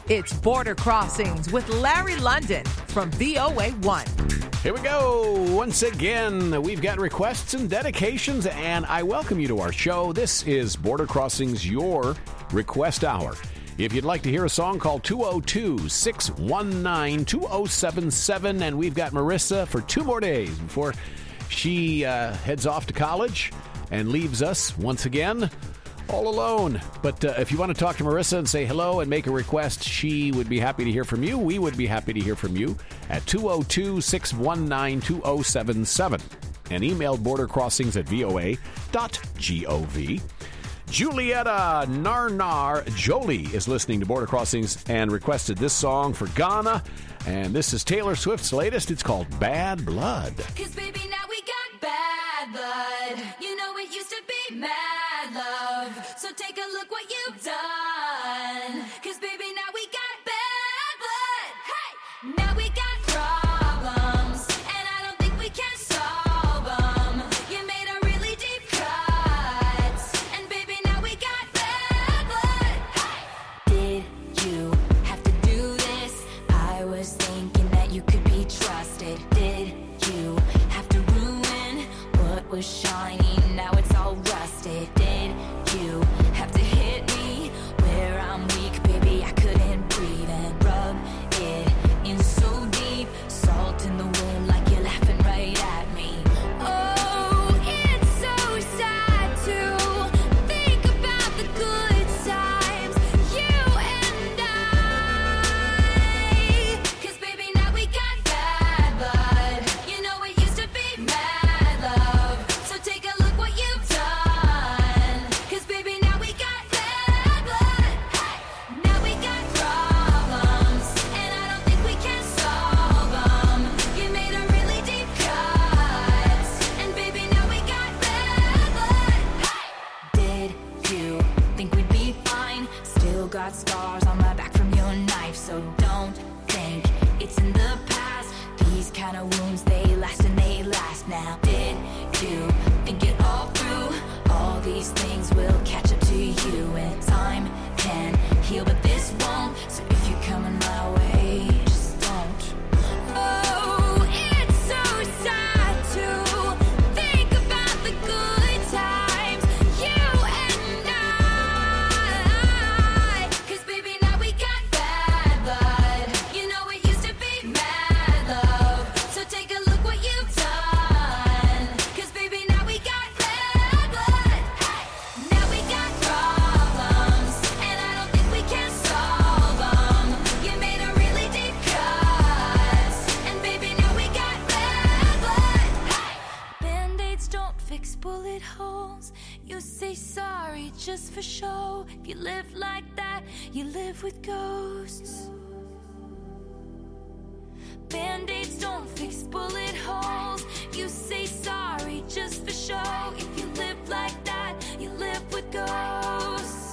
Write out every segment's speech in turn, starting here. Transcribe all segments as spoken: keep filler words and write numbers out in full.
It's Border Crossings with Larry London from V O A one. Here we go. Once again, we've got requests and dedications, and I welcome you to our show. This is Border Crossings, your request hour. If you'd like to hear a song, call two oh two, six one nine, two oh seven seven, and we've got Marissa for two more days before she uh, heads off to college and leaves us once again all alone. But uh, if you want to talk to Marissa and say hello and make a request, she would be happy to hear from you. We would be happy to hear from you at two oh two, six one nine, two oh seven seven and email bordercrossings at voa dot gov. Julietta Narnar Jolie is listening to Border Crossings and requested this song for Ghana. And this is Taylor Swift's latest. It's called Bad Blood. 'Cause baby, now we got bad blood. You know it used to be mad love. So take a look what you've done. 'Cause baby, now we got bad blood. Hey! Now we got problems. And I don't think we can solve them. You made a really deep cut. And baby, now we got bad blood. Hey! Did you have to do this? I was thinking that you could be trusted. Did you have to ruin what was shiny? Now it's all rusted. Did you have to hit me where I'm weak? Baby, I couldn't breathe and rub it in so deep. Salt in the wound like you're laughing right at me. Oh, it's so sad to think about the good times, you and I. 'Cause baby, now we got bad blood. You know it used to be mad love. So take a look what you've done. 'Cause baby, now we got bad blood. Hey! Now we got problems. And I don't think we can solve them. You made a really deep cut. And baby, now we got bad blood. Hey! Did you think we'd be fine? Still got scars on my back from your knife. So don't think it's in the past. These kind of wounds, they last and they last now. Did you think it all through? All these things will catch up to you, and time can heal, but this won't. So if you're coming my way, just don't. Oh, it's so sad to think about the good times, you and I. 'Cause baby, now we got bad blood. You know it used to be mad love. So take a look what you've done. 'Cause baby, now we got bad blood. Hey! Now we got problems. And I don't think we can solve them. You made a really deep cut. And baby, now we got bad blood. Hey! Band-aids don't fix bullet holes. You say sorry just for show. If you live like that, you live with ghosts. Band-aids don't fix bullet holes. You say sorry just for show. If you live like that, you live with ghosts.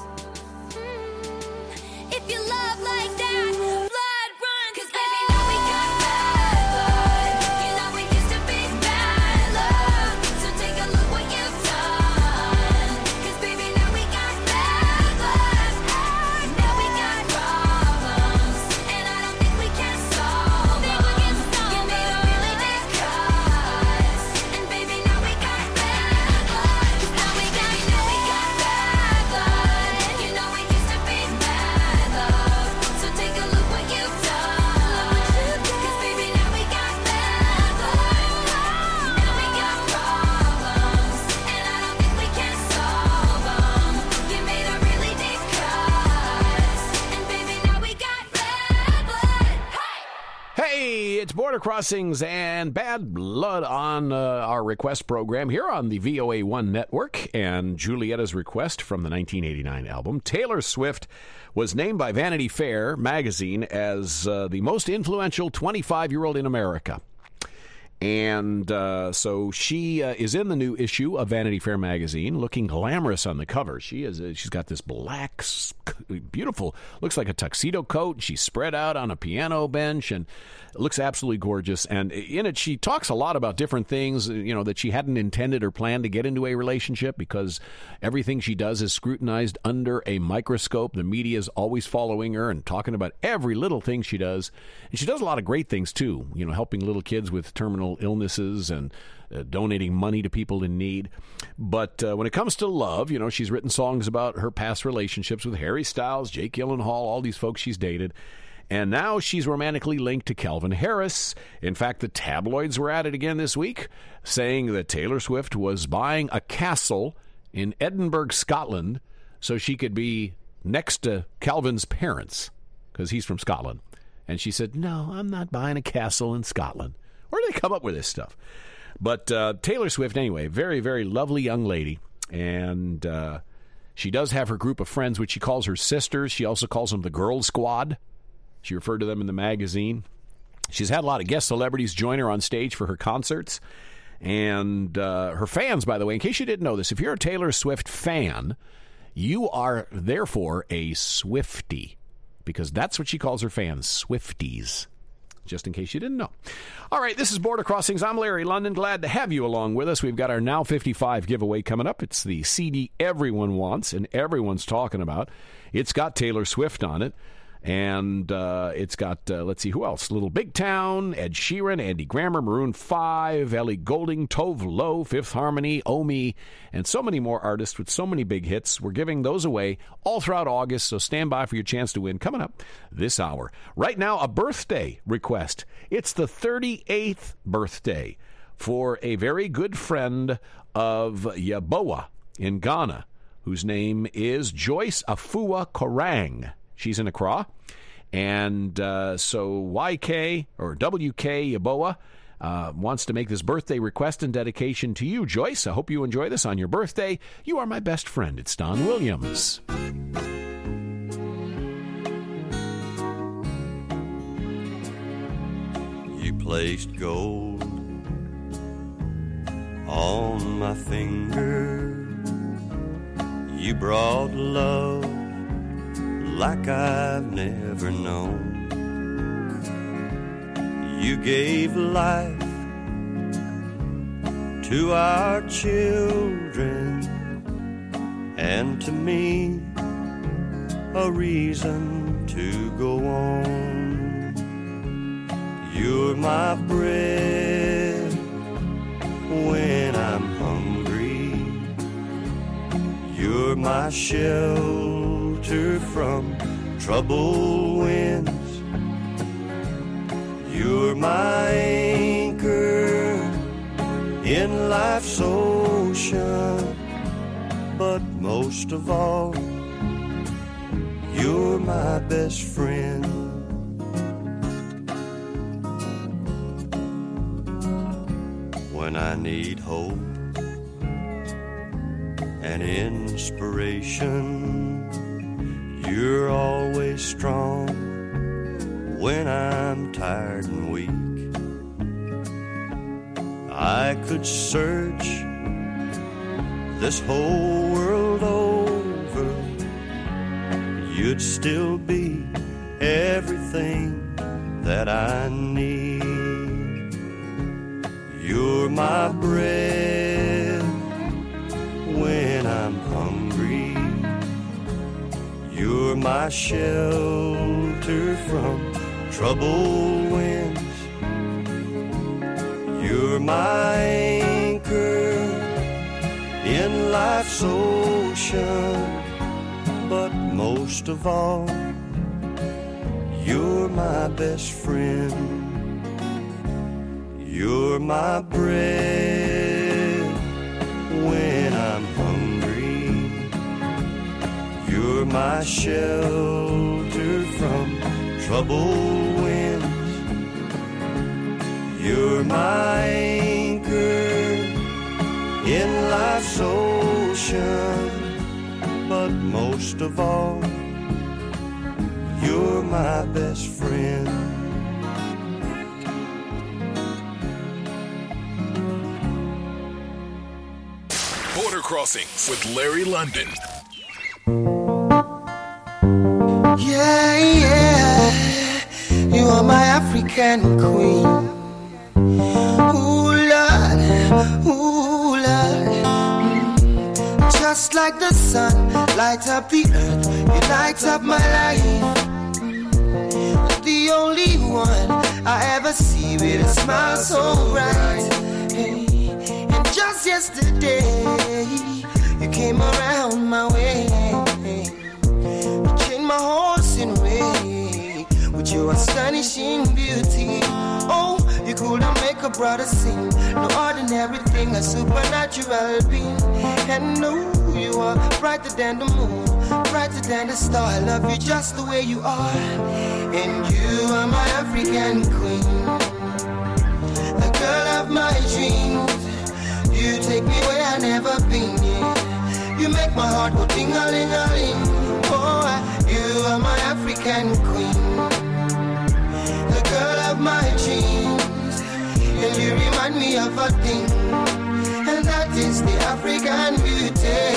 Mm. If you love like that, blood runs. 'Cause baby, now we got bad blood. You know it used to be mad love. So take a look what you've done. 'Cause baby, now we got bad blood. Now we got problems. And I don't think we can solve them. You made a really deep cut. And baby, now we got bad blood. Now we got, now we got bad blood. You know it used to be mad love. So take a look what you've done. 'Cause baby, now we got bad blood. Now we got problems. And I don't think we can solve them. You made a really deep cut. And baby, now we got bad blood. Hey! Hey, it's Border Crossings and Bad Blood on uh, our request program here on the V O A one network. And Julietta's request from the nineteen eighty-nine album. Taylor Swift was named by Vanity Fair magazine as uh, the most influential twenty-five-year-old in America. And uh, so she uh, is in the new issue of Vanity Fair magazine, looking glamorous on the cover. She is. Uh, she's got this black beautiful, looks like a tuxedo coat. She's spread out on a piano bench and looks absolutely gorgeous. And in it, she talks a lot about different things, you know, that she hadn't intended or planned to get into a relationship because everything she does is scrutinized under a microscope. The media is always following her and talking about every little thing she does. And she does a lot of great things, too, you know, helping little kids with terminal illnesses and uh, donating money to people in need. But uh, when it comes to love, you know, she's written songs about her past relationships with Harry Styles, Jake Gyllenhaal, all these folks she's dated. And now she's romantically linked to Calvin Harris. In fact, the tabloids were at it again this week, saying that Taylor Swift was buying a castle in Edinburgh, Scotland, so she could be next to Calvin's parents, because he's from Scotland. And she said, no, I'm not buying a castle in Scotland. Where do they come up with this stuff? But uh, Taylor Swift, anyway, very, very lovely young lady. And uh, she does have her group of friends, which she calls her sisters. She also calls them the Girl Squad. She referred to them in the magazine. She's had a lot of guest celebrities join her on stage for her concerts. And uh, her fans, by the way, in case you didn't know this, if you're a Taylor Swift fan, you are therefore a Swiftie, because that's what she calls her fans, Swifties, just in case you didn't know. All right, this is Border Crossings. I'm Larry London. Glad to have you along with us. We've got our Now fifty-five giveaway coming up. It's the C D everyone wants and everyone's talking about. It's got Taylor Swift on it. And uh, it's got, uh, let's see, who else? Little Big Town, Ed Sheeran, Andy Grammer, Maroon five, Ellie Goulding, Tove Lo, Fifth Harmony, Omi, and so many more artists with so many big hits. We're giving those away all throughout August, so stand by for your chance to win coming up this hour. Right now, a birthday request. It's the thirty-eighth birthday for a very good friend of Yeboah in Ghana, whose name is Joyce Afua Korang. She's in Accra. And uh, so Y K, or W K Yeboah, uh, wants to make this birthday request and dedication to you, Joyce. I hope you enjoy this on your birthday. You are my best friend. It's Don Williams. You placed gold on my finger. You brought love like I've never known. You gave life to our children, and to me a reason to go on. You're my bread when I'm hungry. You're my shelter from troubled winds. You're my anchor in life's ocean. But most of all, you're my best friend. When I need hope and inspiration, you're always strong when I'm tired and weak. I could search this whole world over, you'd still be everything that I need. You're my bread when I'm hungry. You're my shelter from troubled winds. You're my anchor in life's ocean. But most of all, you're my best friend. You're my bread when I'm hungry. You're my shelter from troubled winds. You're my anchor in life's ocean. But most of all, you're my best friend. Border Crossings with Larry London. Yeah, yeah, you are my African queen. Ooh, Lord, ooh, Lord. Mm. Just like the sun, light up the earth, you light up my life. Mm. The only one I ever see with a smile so bright. Hey. And just yesterday, you came around my way. My whole scenery with your astonishing beauty. Oh, you couldn't make a brother sing. No ordinary thing, a supernatural being. And no, you are brighter than the moon, brighter than the star. I love you just the way you are. And you are my African queen, the girl of my dreams. You take me where I've never been. Yeah. You make my heart go ding-a-ling-a-ling. Oh, you are my African queen, the girl of my dreams. And you remind me of a thing, and that is the African beauty.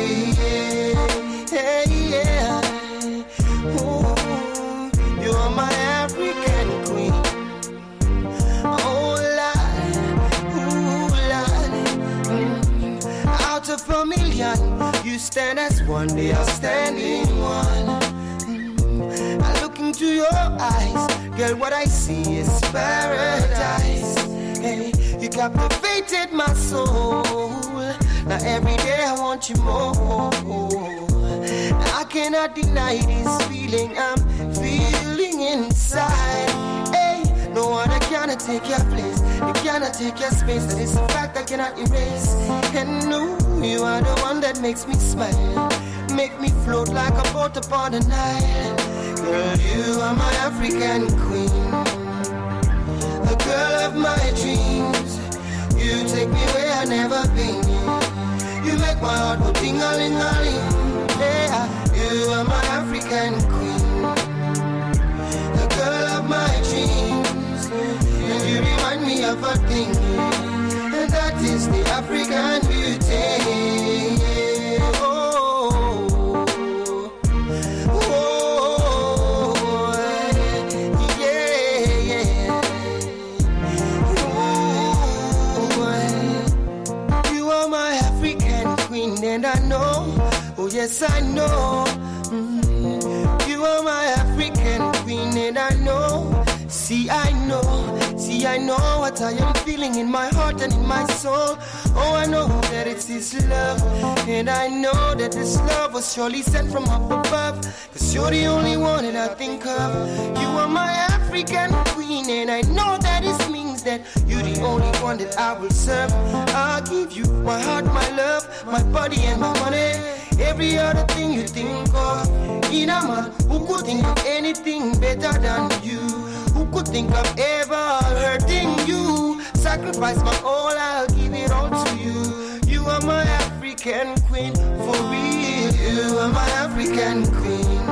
Yeah, yeah. Ooh, you are my African queen. Oh, Lord, ooh, Lord. Mm. Out of a million, you stand as one, they are standing one. Mm. I look into your eyes, girl, what I see is paradise. Hey, you captivated my soul. Now every day I want you more. I cannot deny this feeling I'm feeling inside. Hey, no one cannot take your place, you cannot take your space. That is a fact I cannot erase. And no, you are the one that makes me smile, make me float like a boat upon the Nile. Girl, you are my African queen, the girl of my dreams. You take me where I've never been. You make my heart go ding-a-ling-a-ling. Yeah, you are my African queen, the girl of my dreams. And you remind me of a thing, and that is the African beauty. Oh, oh, yeah, yeah. Ooh, you are my African queen, and I know, oh yes I know. Mm, you are my African queen, and I know. See, I know, see, I know what I am feeling in my heart and in my soul. Oh, I know that it's His love, and I know that this love was surely sent from up above. Cause you're the only one that I think of. You are my African queen, and I know that it means that you're the only one that I will serve. I'll give you my heart, my love, my body and my money. Every other thing you think of. In a man who could think of anything better than you, who could think of ever hurting you. Sacrifice my all, I'll give it all to you. You are my African queen, for real. You are my African queen,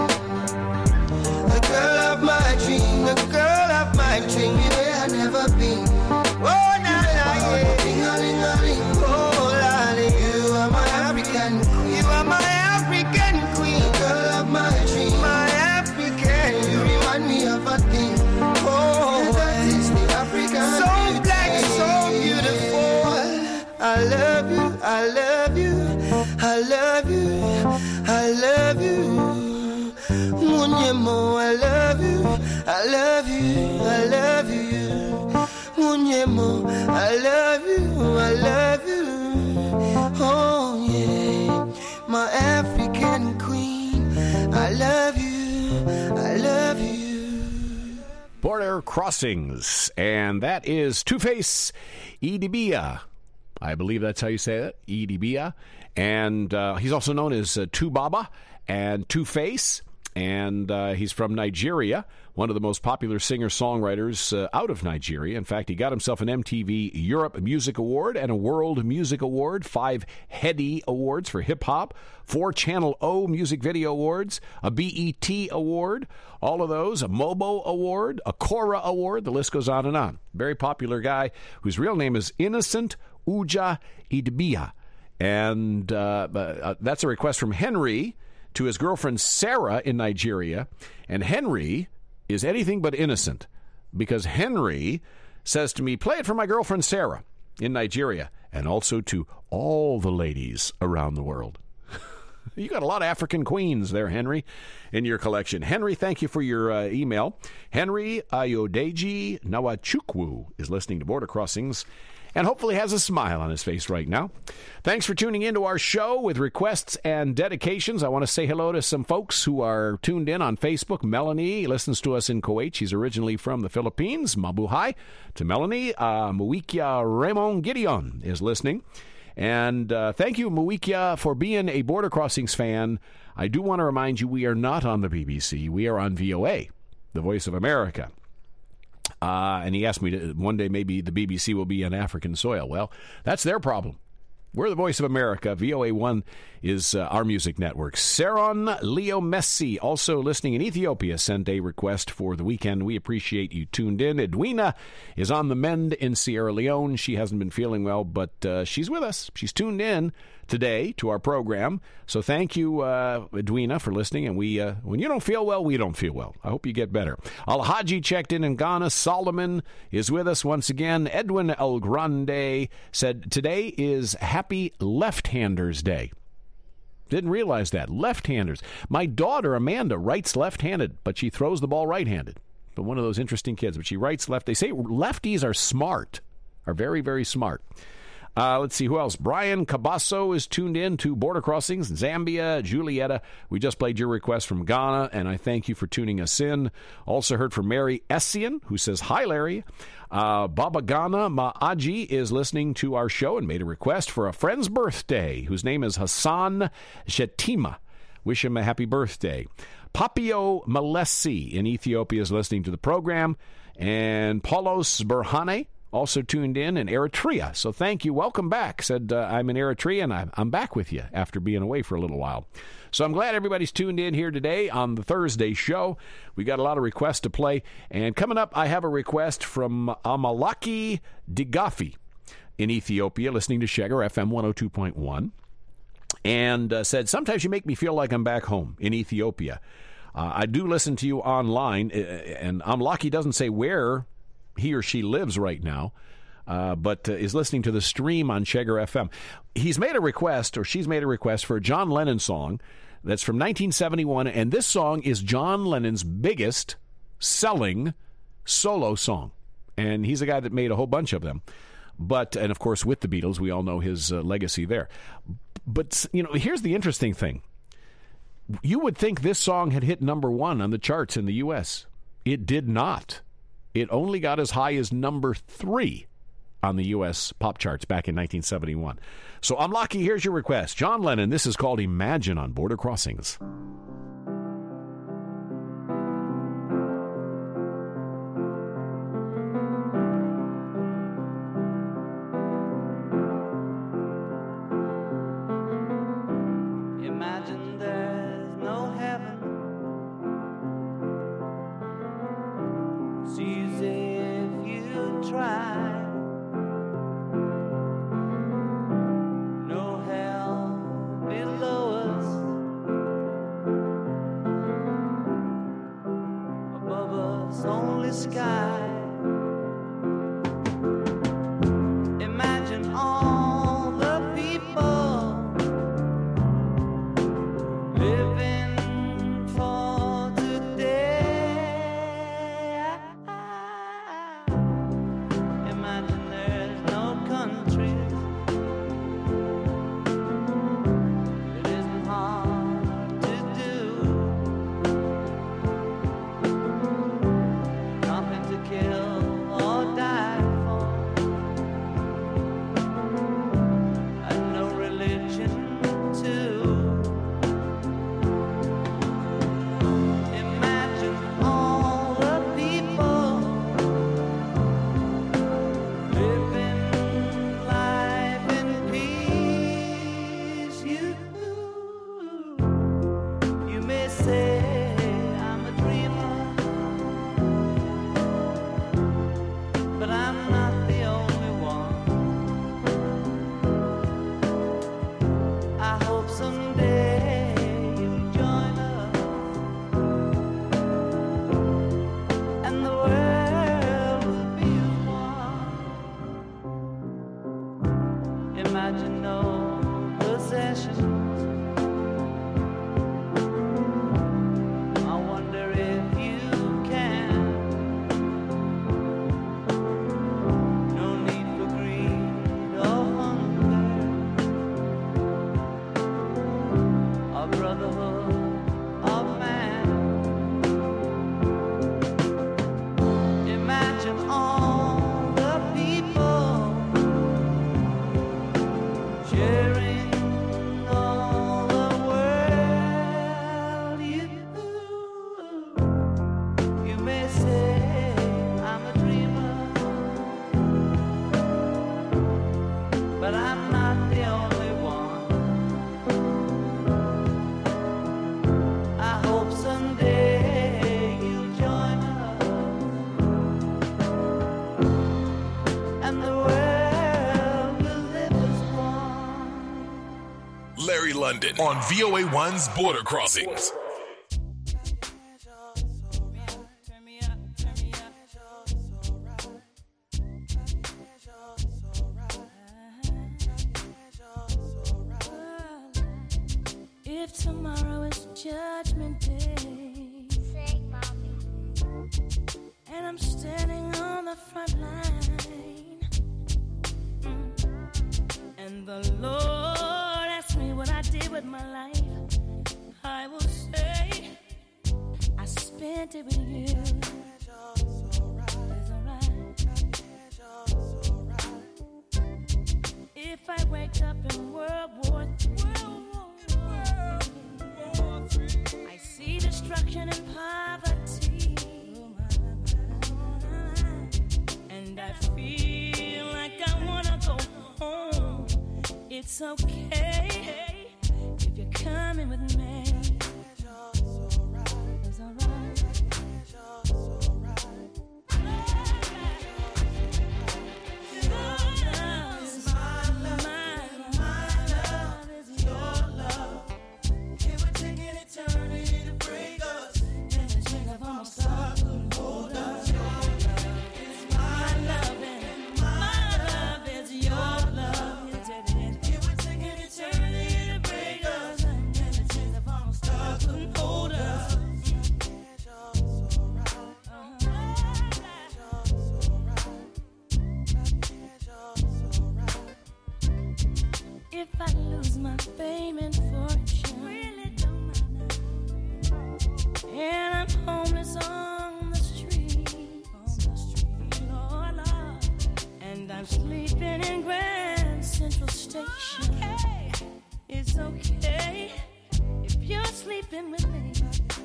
the girl of my dream, the girl of my dream. Where I've never been. Oh, nah, nah, yeah. Ding-a-ling-a-ling. Oh, lolly. You are my African queen. You are my African queen, the girl of my dream, my African. You remind me of a thing. Oh, that is the African so beauty. Black, so beautiful. I love you, I love you, I love you, I love you. Munyemo, I love you, I love you, I love you. Munyemo, I love you, I love you. Oh yeah, my African queen, I love you, I love you. Border Crossings, and that is Two-Face Idibia. I believe that's how you say it, Idibia. And uh, he's also known as uh, Two Baba and Two-Face, and uh, he's from Nigeria, one of the most popular singer-songwriters uh, out of Nigeria. In fact, he got himself an M T V Europe Music Award and a World Music Award, five Heady Awards for hip-hop, four Channel O Music Video Awards, a B E T Award, all of those, a MOBO Award, a Cora Award, the list goes on and on. Very popular guy whose real name is Innocent Uja Idibia. And uh, uh, that's a request from Henry to his girlfriend Sarah in Nigeria. And Henry is anything but innocent because Henry says to me, play it for my girlfriend Sarah in Nigeria and also to all the ladies around the world. You got a lot of African queens there, Henry, in your collection. Henry, thank you for your uh, email. Henry Ayodeji Nawachukwu is listening to Border Crossings and hopefully has a smile on his face right now. Thanks for tuning into our show with requests and dedications. I want to say hello to some folks who are tuned in on Facebook. Melanie listens to us in Kuwait. She's originally from the Philippines. Mabuhay to Melanie. Uh, Muikia Raymond Gideon is listening. And uh, thank you, Muikia, for being a Border Crossings fan. I do want to remind you we are not on the B B C. We are on V O A, the Voice of America. Uh, and he asked me to, one day maybe the B B C will be on African soil. Well, that's their problem. We're the Voice of America. V O A one is uh, our music network. Saron Leo Messi, also listening in Ethiopia, sent a request for the weekend. We appreciate you tuned in. Edwina is on the mend in Sierra Leone. She hasn't been feeling well, but uh, she's with us. She's tuned in today to our program. So thank you, uh, Edwina, for listening. And we, uh, when you don't feel well, we don't feel well. I hope you get better. Al-Haji checked in in Ghana. Solomon is with us once again. Edwin El Grande said, today is Happy Left-Handers Day. Didn't realize that. Left-handers. My daughter, Amanda, writes left-handed, but she throws the ball right-handed. But one of those interesting kids. But she writes left. They say lefties are smart, are very, very smart. Uh, let's see who else. Brian Cabasso is tuned in to Border Crossings, Zambia. Julietta, we just played your request from Ghana, and I thank you for tuning us in. Also heard from Mary Essien, who says, hi, Larry. Uh, Baba Ghana Ma'aji is listening to our show and made a request for a friend's birthday, whose name is Hassan Shetima. Wish him a happy birthday. Papio Malesi in Ethiopia is listening to the program, and Paulos Berhane also tuned in in Eritrea. So thank you. Welcome back. Said, uh, I'm in Eritrea, and I'm, I'm back with you after being away for a little while. So I'm glad everybody's tuned in here today on the Thursday show. We got a lot of requests to play. And coming up, I have a request from Amalaki Digafi in Ethiopia, listening to Shegar F M one oh two point one, and uh, said, sometimes you make me feel like I'm back home in Ethiopia. Uh, I do listen to you online, and Amalaki doesn't say where he or she lives right now, uh, but uh, is listening to the stream on Shegar F M. He's made a request, or she's made a request, for a John Lennon song that's from nineteen seventy-one, and this song is John Lennon's biggest selling solo song. And he's a guy that made a whole bunch of them. But, and of course, with the Beatles, we all know his uh, legacy there. But, you know, here's the interesting thing. You would think this song had hit number one on the charts in the U S. It did not. It only got as high as number three on the U S pop charts back in nineteen seventy-one. So I'm lucky. Here's your request. John Lennon, this is called Imagine on Border Crossings. Imagine there's no heaven. See as if you try. No hell below us. Above us only sky. Imagine all the people living for today. Imagine there's no countries. It isn't hard to do. Nothing to care London on V O A one's Border Crossings. If tomorrow is Judgment Day, say, Mommy, and I'm standing on the front line, mm, and the Lord asks me what I did with my life, I will say, I spent it with you. It's alright. If I wake up in World War Three, I see destruction and poverty, and I feel like I wanna go home. It's okay if you're coming with me. It's alright. If I lose my fame and fortune, really don't matter, and I'm homeless on the street, on the street, Lord, Lord, and I'm sleeping in Grand Central Station, okay. It's okay if you're sleeping with me.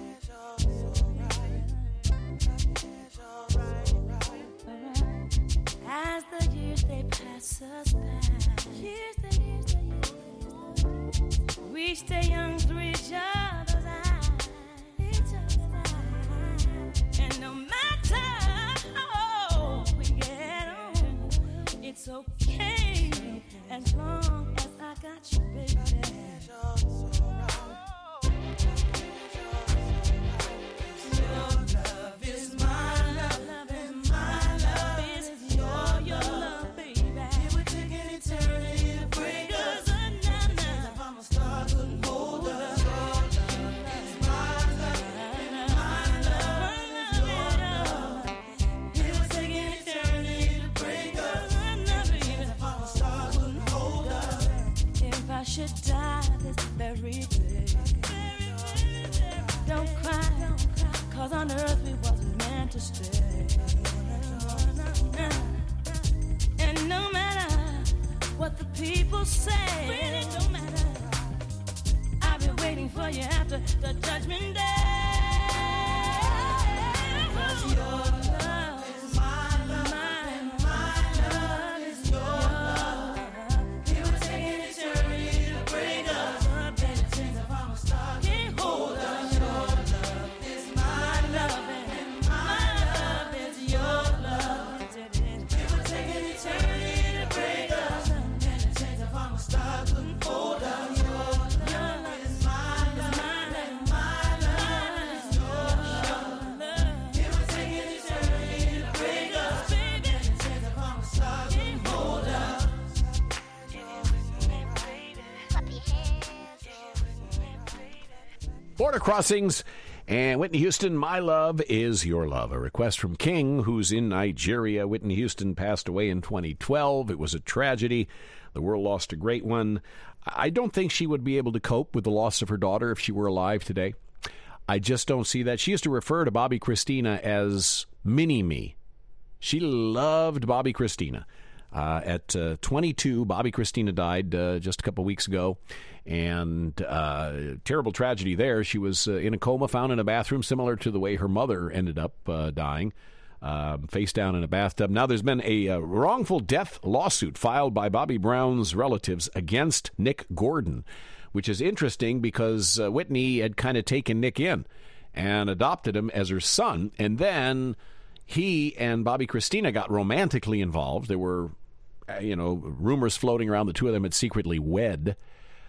As the years they pass us by, years the years the years, we stay young through each other's eyes, each other's eyes. And no matter how we get on, it's okay as long as I got you, baby. Your love is my love, love is my love. It's your, your love, baby. It would take an eternity to break us. If I'm a star, couldn't hold us. Your love is my love, my love is your love. It would take an eternity to break us. If I'm a star, couldn't hold us. If I should die this very day, don't cry, don't cry, cause on earth we wasn't meant to stay. And no matter what the people say, really don't matter, I'll be waiting for you after the judgment day. Cause your love is my love, my, my love is your love. It would take an eternity to break us. If I'm a star, can't hold us. Your love is my love, and my love is your love. It would take an eternity to break us. If I'm a star, couldn't hold us. Your love is my love, and my love is your love. It would take an eternity to break us. If I'm a star, couldn't hold us. Border Crossings and Whitney Houston, My Love Is Your Love. A request from King, who's in Nigeria. Whitney Houston passed away in twenty twelve. It was a tragedy. The world lost a great one. I don't think she would be able to cope with the loss of her daughter if she were alive today. I just don't see that. She used to refer to Bobby Christina as Mini-Me. She loved Bobby Christina. Uh, at uh, twenty-two, Bobby Christina died uh, just a couple weeks ago, and uh, terrible tragedy there. She was uh, in a coma, found in a bathroom, similar to the way her mother ended up uh, dying, uh, face down in a bathtub. Now there's been a uh, wrongful death lawsuit filed by Bobby Brown's relatives against Nick Gordon, which is interesting because uh, Whitney had kind of taken Nick in and adopted him as her son, and then he and Bobby Christina got romantically involved. There were, you know, rumors floating around the two of them had secretly wed.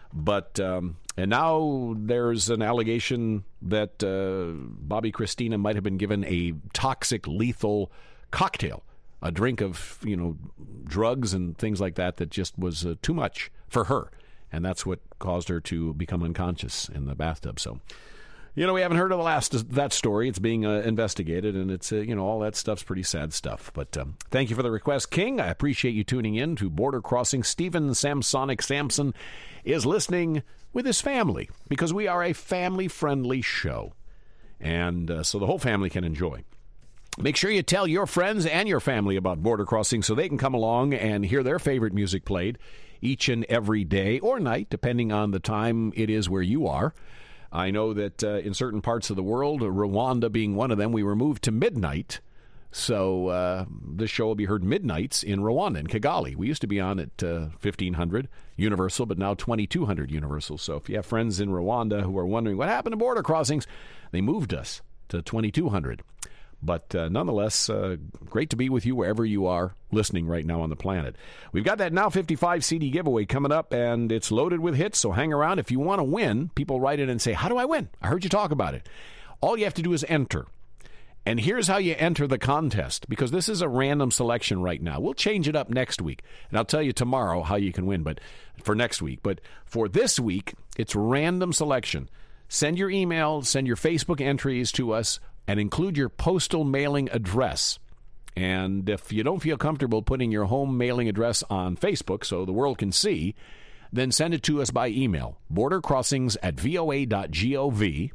But um, and now there's an allegation that uh, Bobby Christina might have been given a toxic, lethal cocktail, a drink of, you know, drugs and things like that that just was uh, too much for her. And that's what caused her to become unconscious in the bathtub. So, you know, we haven't heard of the last of that story. It's being uh, investigated, and it's, uh, you know, all that stuff's pretty sad stuff. But um, thank you for the request, King. I appreciate you tuning in to Border Crossing. Stephen Samsonic Sampson is listening with his family because we are a family-friendly show. And uh, so the whole family can enjoy. Make sure you tell your friends and your family about Border Crossing so they can come along and hear their favorite music played each and every day or night, depending on the time it is where you are. I know that uh, in certain parts of the world, Rwanda being one of them, we were moved to midnight. So uh, this show will be heard midnights in Rwanda, in Kigali. We used to be on at uh, fifteen hundred Universal, but now twenty-two hundred Universal. So if you have friends in Rwanda who are wondering what happened to Border Crossings, they moved us to twenty-two hundred. But uh, nonetheless, uh, great to be with you wherever you are listening right now on the planet. We've got that Now fifty-five C D giveaway coming up, and it's loaded with hits, so hang around. If you want to win, people write in and say, how do I win? I heard you talk about it. All you have to do is enter. And here's how you enter the contest, because this is a random selection right now. We'll change it up next week, and I'll tell you tomorrow how you can win but for next week. But for this week, it's random selection. Send your email, send your Facebook entries to us, and include your postal mailing address. And if you don't feel comfortable putting your home mailing address on Facebook so the world can see, then send it to us by email, bordercrossings at voa dot gov.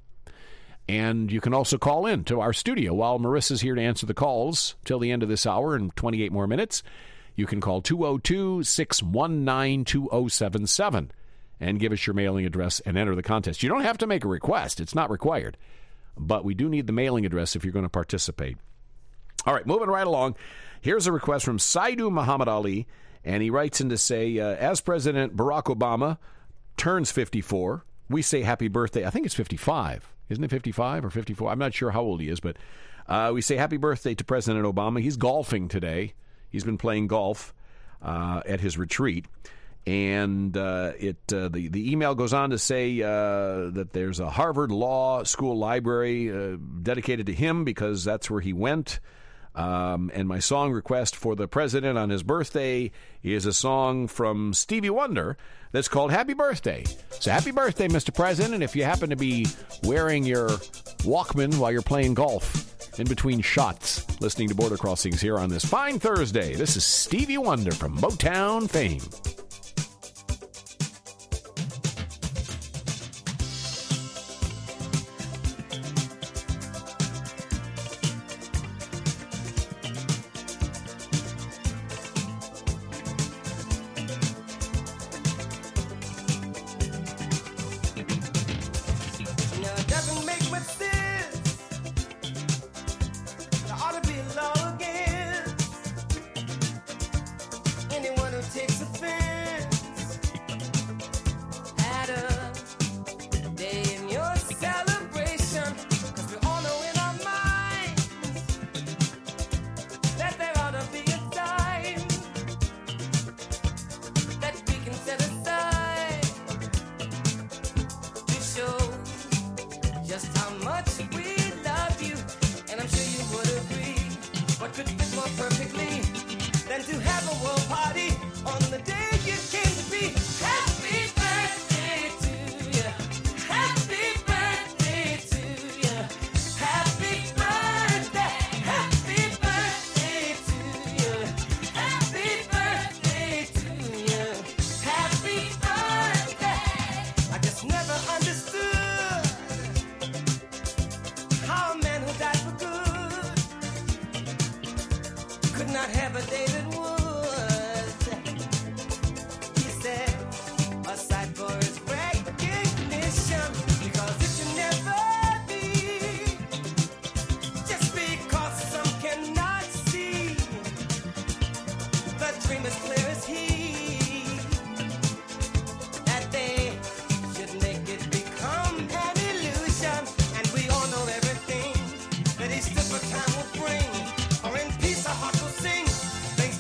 And you can also call in to our studio while Marissa's here to answer the calls till the end of this hour in twenty-eight more minutes. You can call two oh two, six one nine, two oh seven seven and give us your mailing address and enter the contest. You don't have to make a request. It's not required. But we do need the mailing address if you're going to participate. All right, moving right along. Here's a request from Saidu Muhammad Ali, and he writes in to say, uh, as President Barack Obama turns fifty-four, we say happy birthday. I think it's fifty-five. Isn't it fifty-five or fifty-four? I'm not sure how old he is, but uh, we say happy birthday to President Obama. He's golfing today. He's been playing golf uh, at his retreat. And uh, it uh, the, the email goes on to say uh, that there's a Harvard Law School library uh, dedicated to him because that's where he went. Um, and my song request for the president on his birthday is a song from Stevie Wonder that's called Happy Birthday. So happy birthday, Mister President. And if you happen to be wearing your Walkman while you're playing golf in between shots, listening to Border Crossings here on this fine Thursday, this is Stevie Wonder from Motown fame. That each different time will bring, or in peace our heart will sing. Thank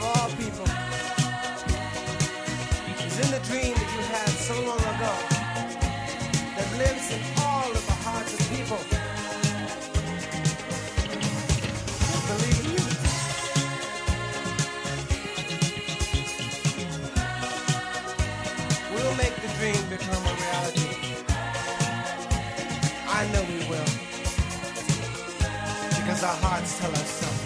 all people is in the dream that you had so long ago that lives in all of the hearts of people. Believe in you. We'll make the dream become a reality. I know we will. Because our hearts tell us so.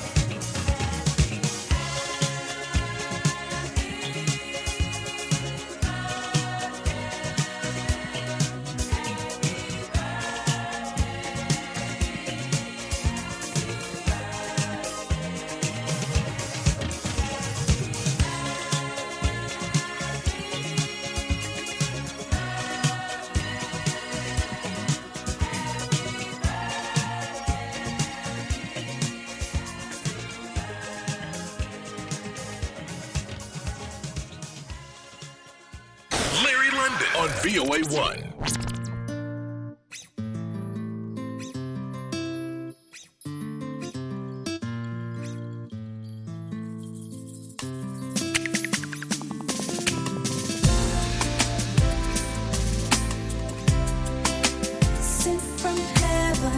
Larry London on V O A one. Sent from heaven,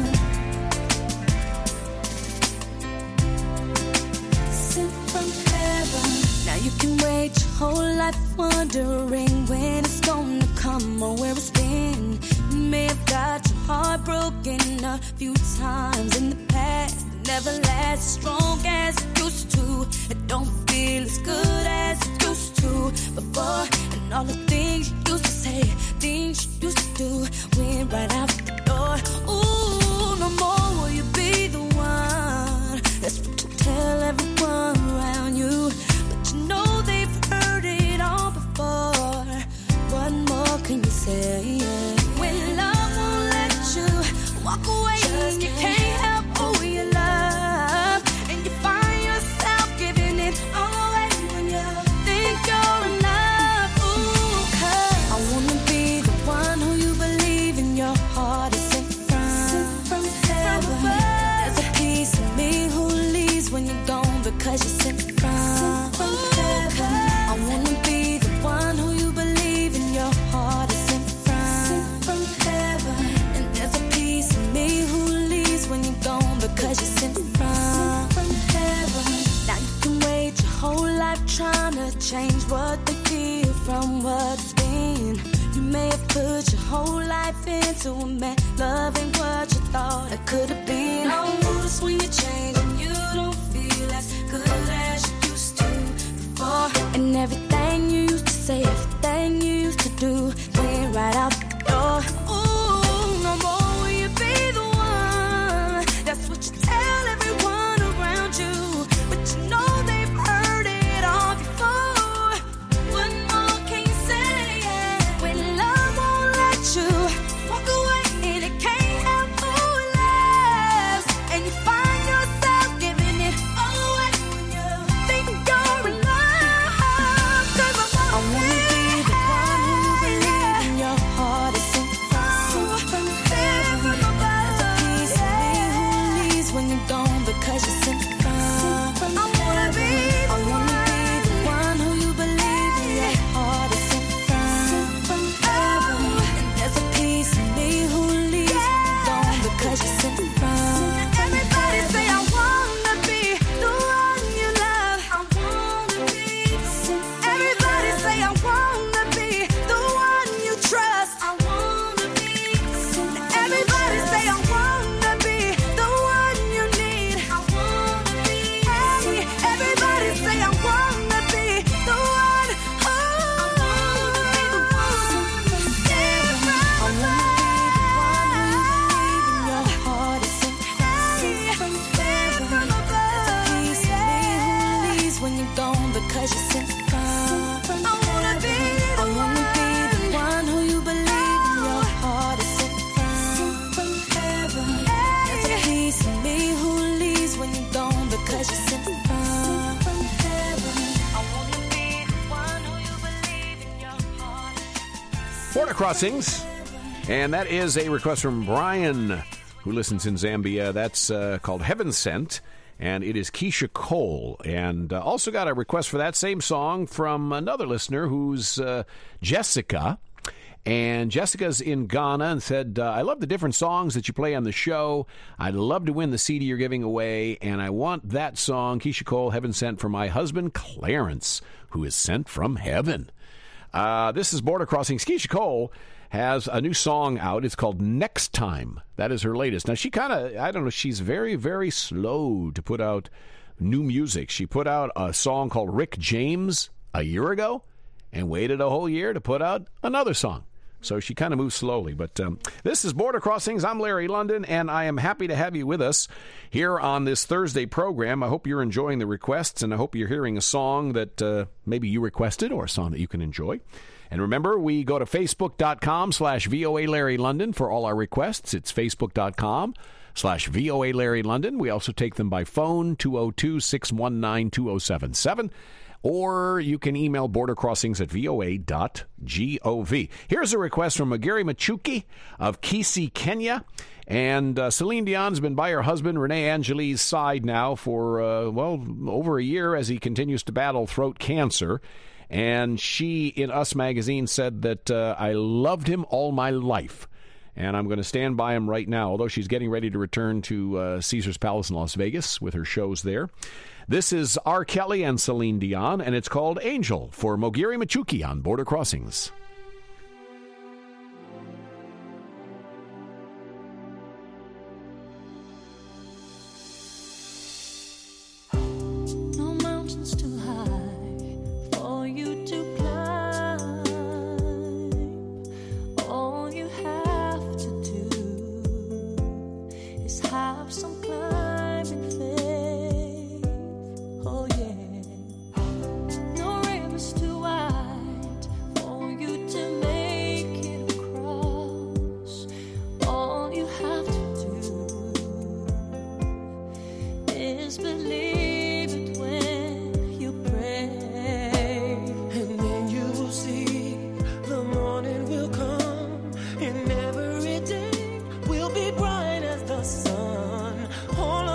sent from heaven. Now you can wait your whole life wondering when it's gonna come or where it's been. You may have got your heart broken a few times in the past. It never lasts as strong as it used to. It don't feel as good as it used to before. And all the things you used to say, things you used to do, went right out the door. Ooh, no more will you be the one. That's what you tell everyone around you. But you know they've heard it all before. What more can you say? When love won't let you walk away, and you can't help who you love, and you find yourself giving it all away when you think you're enough. Ooh, 'cause I wanna be the one who you believe in your heart is sent from, from heaven. There's a piece of me who leaves when you're gone because you're sent from, from heaven. I wanna be the one who you believe in your heart is sent from, from heaven. And there's a piece of me who leaves when you're gone because you're sent from, from heaven. Now you can wait your whole life trying to change what they feel from what's been. You may have put your whole life into a man, loving what you thought it could have been. Oh, notice when you change and you don't feel as good as you used to before. And everything you used to say, everything you used to do, went right out the door. Ooh, no more will you be the one. That's what you tell everyone around you. But you know they've heard it all before. What more can you say? When love won't let you walk away, and it can't help who it loves, and you find yourself giving it all away when you think you're in love. 'Cause I wanna be the one who you believe in your heart is sent from, from heaven. There's a piece of me who leaves when you're gone because you're sent from, from heaven. I wanna be the one who you believe in your heart is sent from, from heaven. And there's a piece of me who leaves when you're gone because you're sent from. Everybody say I wanna be the one you love. I wanna be sent. Everybody say I wanna be the one you trust. I wanna be sent. Everybody say I wanna be the one you need. I wanna be sent. Everybody say I wanna be the one. Oh, I wanna be the one. Different. I wanna be the one who you believe in your heart is sent from, from heaven. There's a piece of me who leaves when you're gone because you're sent from, from I wanna be the I wanna be the one who you believe in your heart is sent from, from heaven. There's a piece of me who leaves when you're gone because you're sent from, from heaven. I wanna be the one who you believe in your heart. Border Crossings. And that is a request from Brian, who listens in Zambia. That's uh, called Heaven Sent. and it is Keisha Cole. And uh, also got a request for that same song from another listener who's uh, Jessica. And Jessica's in Ghana and said, uh, I love the different songs that you play on the show. I'd love to win the C D you're giving away, and I want that song, Keisha Cole, Heaven Sent, for my husband, Clarence, who is sent from heaven. Uh, this is Border Crossings. Keisha Cole has a new song out. It's called Next Time. That is her latest. Now, she kind of, I don't know, she's very, very slow to put out new music. She put out a song called Rick James a year ago and waited a whole year to put out another song. So she kind of moves slowly. But um, this is Border Crossings. I'm Larry London, and I am happy to have you with us here on this Thursday program. I hope you're enjoying the requests, and I hope you're hearing a song that uh, maybe you requested or a song that you can enjoy. And remember, we go to facebook.com slash VOA Larry London for all our requests. It's facebook.com slash VOA Larry London. We also take them by phone, two oh two, six one nine, two oh seven seven. Or you can email bordercrossings at voa dot gov. Here's a request from Magiri Machuki of Kisii, Kenya. And uh, Celine Dion's been by her husband, Renee Angeli's side now for, uh, well, over a year as he continues to battle throat cancer. And she, in Us Magazine, said that uh, I loved him all my life. And I'm going to stand by him right now, although she's getting ready to return to uh, Caesars Palace in Las Vegas with her shows there. This is R. Kelly and Celine Dion, and it's called Angel for Mogiri Machuki on Border Crossings. No mountains too high for you to climb. All you have to do is have some climbing faith. Oh yeah. No river's too wide for you to make it across. All you have to do is believe it when you pray. And then you will see the morning will come, and every day will be bright as the sun. All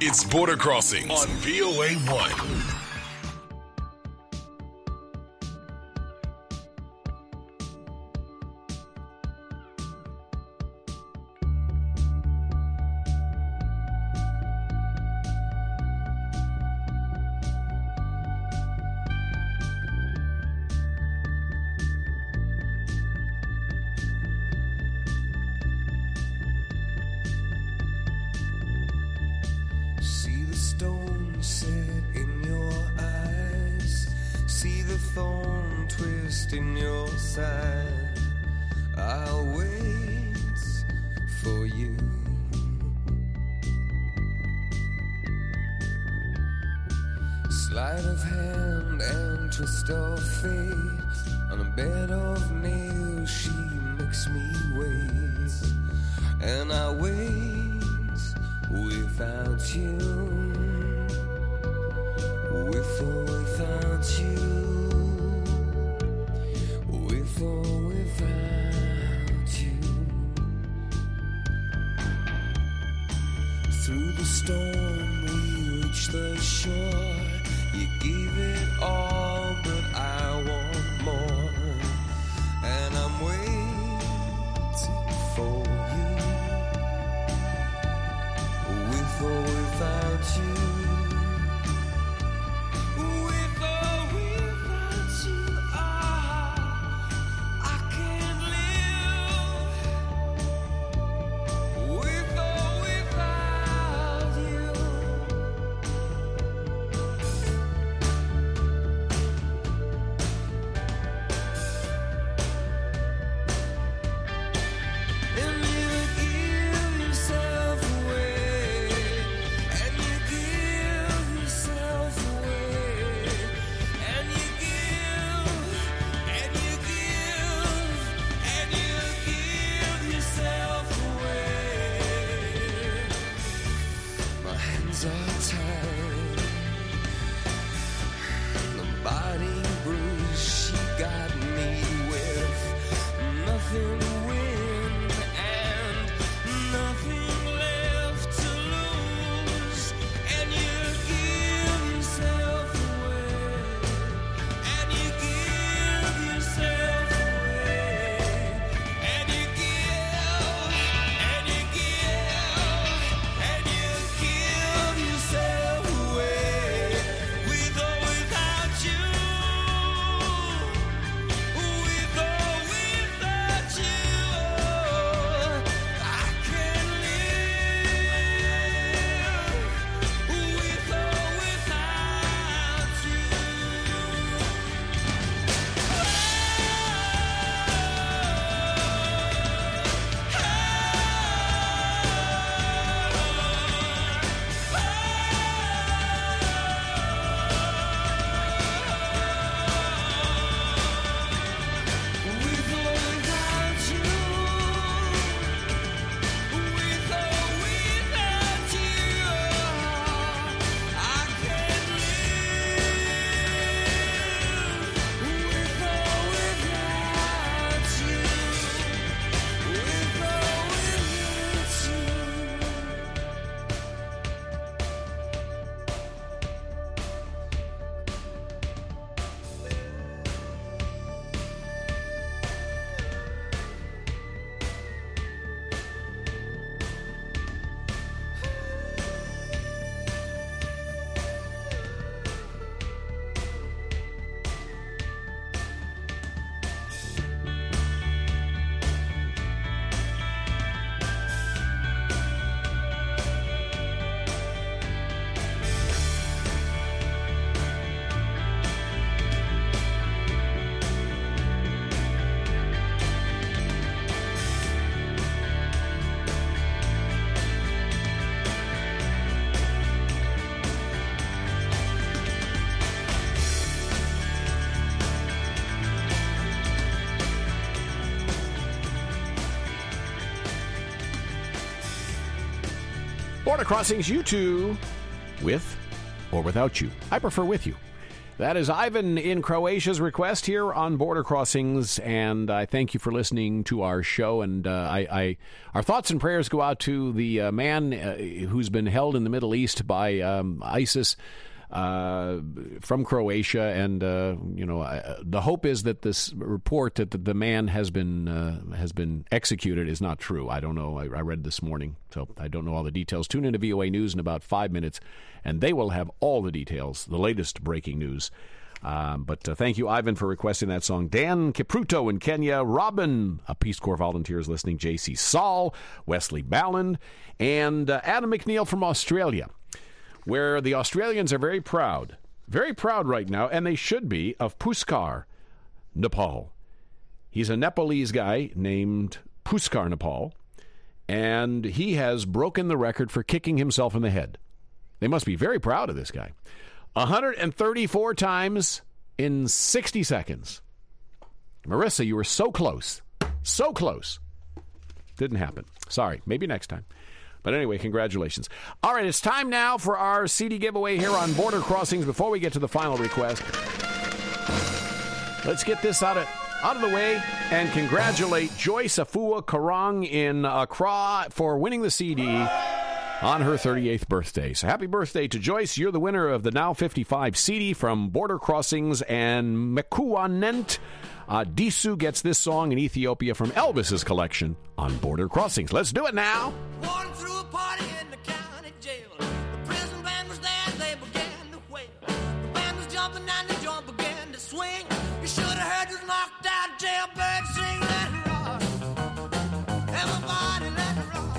It's Border Crossings on V O A one. See the stone set in your eyes. See the thorn twist in your side. I'll wait for you. Sleight of hand and twist of fate. On a bed of nails she makes me wait. And I wait without you, with or without you, with or without you. Through the storm we reach the shore. You gave it all, but I want more. And I'm waiting for you. With or without you, with or without you, ah, I can't live. With or without you. And you give yourself away. And you give yourself away. And you give, and you give, and you give yourself away. My hands are tied. The body bruised, she got me with nothing to win and nothing left to lose. And you give yourself away. And you give yourself away. And you give, and you give, and you give yourself away. With or without you. With or without you, I can't live. With or without you. With or without you. With or without you, I can't live. With or without you. With or without you. Border Crossings, you two, with or without you. I prefer with you. That is Ivan in Croatia's request here on Border Crossings, and I thank you for listening to our show. And uh, I, I, our thoughts and prayers go out to the uh, man uh, who's been held in the Middle East by um, ISIS uh, from Croatia. And uh, you know, I, the hope is that this report that the, the man has been uh, has been executed is not true. I don't know. I, I read this morning, so I don't know all the details. Tune into V O A News in about five minutes. And they will have all the details, the latest breaking news. Um, but uh, thank you, Ivan, for requesting that song. Dan Kipruto in Kenya, Robin, a Peace Corps volunteer, is listening, J C Saul, Wesley Balland, and uh, Adam McNeil from Australia, where the Australians are very proud, very proud right now, and they should be, of Puskar, Nepal. He's a Nepalese guy named Puskar Nepal, and he has broken the record for kicking himself in the head. They must be very proud of this guy. one hundred thirty-four times in sixty seconds. Marissa, you were so close. So close. Didn't happen. Sorry. Maybe next time. But anyway, congratulations. All right, it's time now for our C D giveaway here on Border Crossings. Before we get to the final request, let's get this out of out of the way and congratulate Joyce Afua Karang in Accra for winning the C D on her thirty-eighth birthday. So happy birthday to Joyce. You're the winner of the Now fifty-five C D from Border Crossings, and Mekuanent uh, Disu gets this song in Ethiopia from Elvis's collection on Border Crossings. Let's do it now. Walking through a party in the county jail. The prison band was there as they began to wail. The band was jumping and the joint began to swing. You should have heard this knocked out jailbird sing. Let it rock. Everybody let it rock.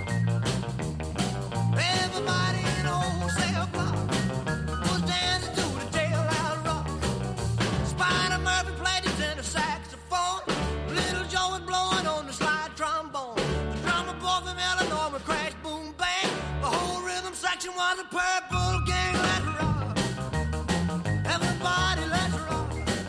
Everybody in the whole cell block was dancing to the jailhouse rock. Spider Murphy played his tenor saxophone. Little Joe was blowing on the slide trombone. The drummer boy from Illinois would crash, boom, bang. The whole rhythm section was a purple gang. Let's rock. Everybody, let's rock.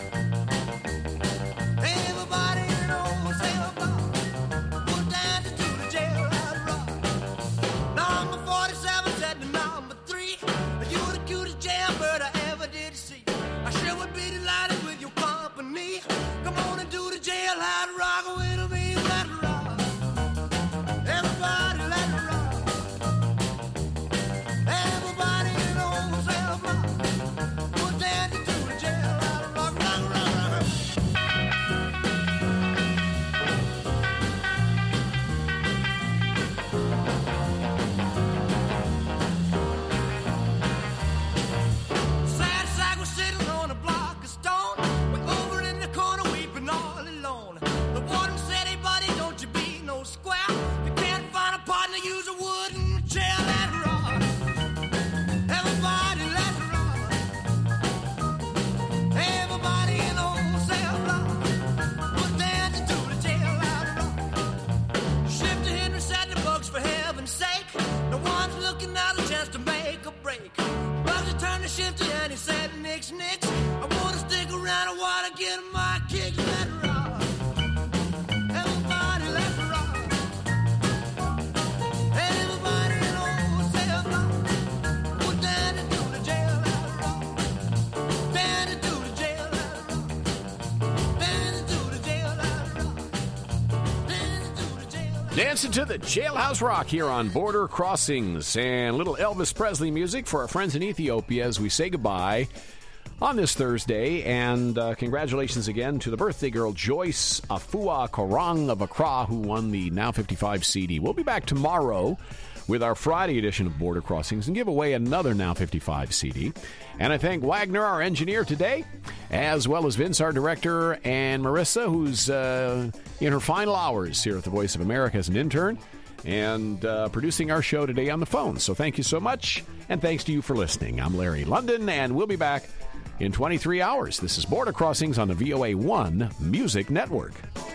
Everybody in the whole cell block was dancing to the jailhouse rock. Number forty-seven said to number three, you're the cutest jailbird I ever did see. I sure would be delighted with your company. Come on and do the jailhouse rock with me. Let's rock. Everybody, let's rock. Everybody in the whole cell block was dancing to the jailhouse rock. Rock, rock, rock. Sad sack was sitting on a block of stone. We're over in the corner weeping all alone. The warden said, hey buddy, don't you be no square. If you can't find a partner, use a wooden chair. Let's rock. Everybody, let's rock. Everybody in the whole cell block was dancing to the jailhouse rock. Shifter Henry said the books for heaven's sake. No one's looking out a chance to make a break. Bugsy turned to Shifter and he said, nix, nix. I wanna stick around, I wanna get my kicks. Let's rock. Everybody, let's rock. Everybody in the whole cell block was dancing to the jailhouse rock. Dancing to the jailhouse rock. Dancing to the jailhouse rock. Dancing to the jailhouse. Dancing to the Jailhouse Rock here on Border Crossings, and little Elvis Presley music for our friends in Ethiopia as we say goodbye on this Thursday. And uh, congratulations again to the birthday girl Joyce Afua Karang of Accra, who won the Now fifty-five C D. We'll be back tomorrow with our Friday edition of Border Crossings and give away another Now fifty-five C D. And I thank Wagner, our engineer today, as well as Vince, our director, and Marissa, who's uh, in her final hours here at the Voice of America as an intern and uh, producing our show today on the phone. So thank you so much, and thanks to you for listening. I'm Larry London, and we'll be back in twenty-three hours. This is Border Crossings on the V O A one Music Network.